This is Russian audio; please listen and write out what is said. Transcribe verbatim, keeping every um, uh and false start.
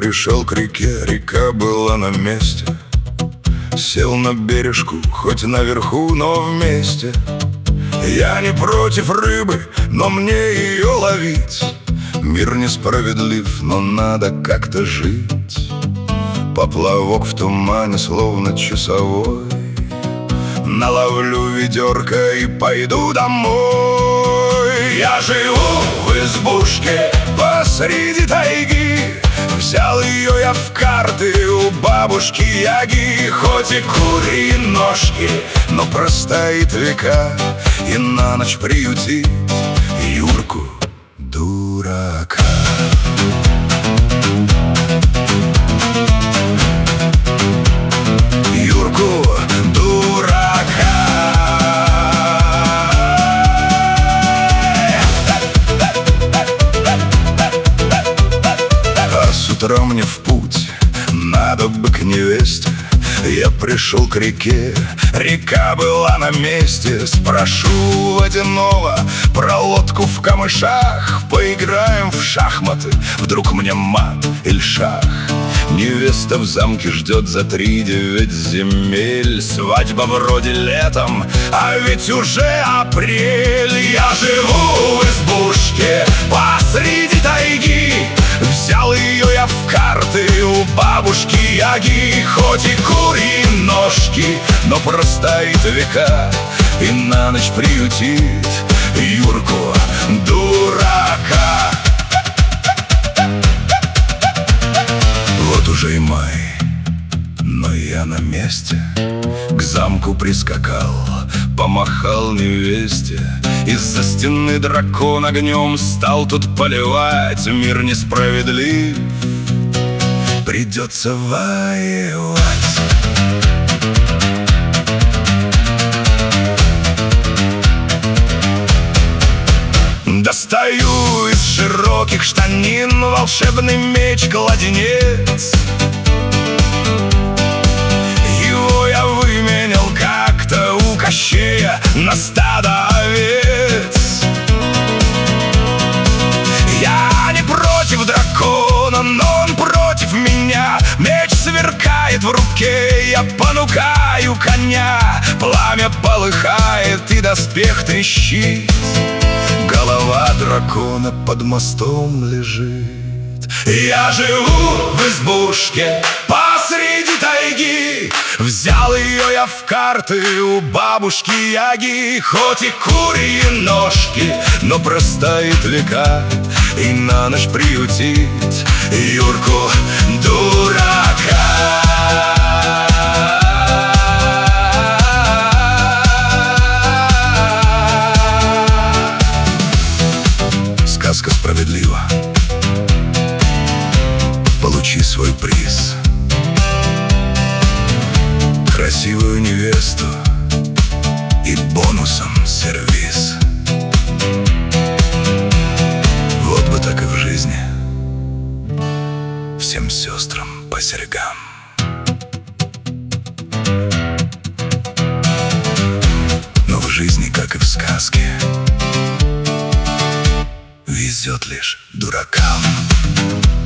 пришел к реке, река была на месте. Сел на бережку, хоть наверху, но вместе. Я не против рыбы, но мне ее ловить. Мир несправедлив, но надо как-то жить. Поплавок в тумане, словно часовой. Наловлю ведерко и пойду домой. Я живу в избушке посреди тайги. Взял ее я в карты у бабушки Яги. Хоть и кури ножки, но простоит века и на ночь приютит Юрку дурака. Юрку дурака. А с утра мне в путь, надо бы к невесте. Я пришел к реке, река была на месте. Спрошу водяного про лодку в камышах. Поиграем в шахматы, вдруг мне мат или шах. Невеста в замке ждет за три девять земель. Свадьба вроде летом, а ведь уже апрель. Я живу в избушке посреди тайги. Взял ее я в карты у бабушки Яги. Хоть и кури ножки, но простоит века и на ночь приютит Юрку дурака. Вот уже и май, но я на месте. К замку прискакал, помахал невесте. Из-за стены дракон огнем стал тут поливать. Мир несправедлив, придется воевать. Достаю из широких штанин волшебный меч-кладенец. Его я выменял как-то у Кощея на стадо овец. Я не против дракона, но он против меня. Меч сверкает в руке, я понукаю коня. Пламя полыхает и доспех трещит. Голова дракона под мостом лежит. Я живу в избушке посреди тайги. Взял ее я в карты у бабушки Яги. Хоть и кури ножки, но простоит века и на ночь приютит Юрку дурака. Сказка справедлива, получи свой приз. Красивую невесту и бонусом сервиз. Вот бы так и в жизни, всем сестрам по серьгам. Но в жизни, как и в сказке, везет лишь дуракам.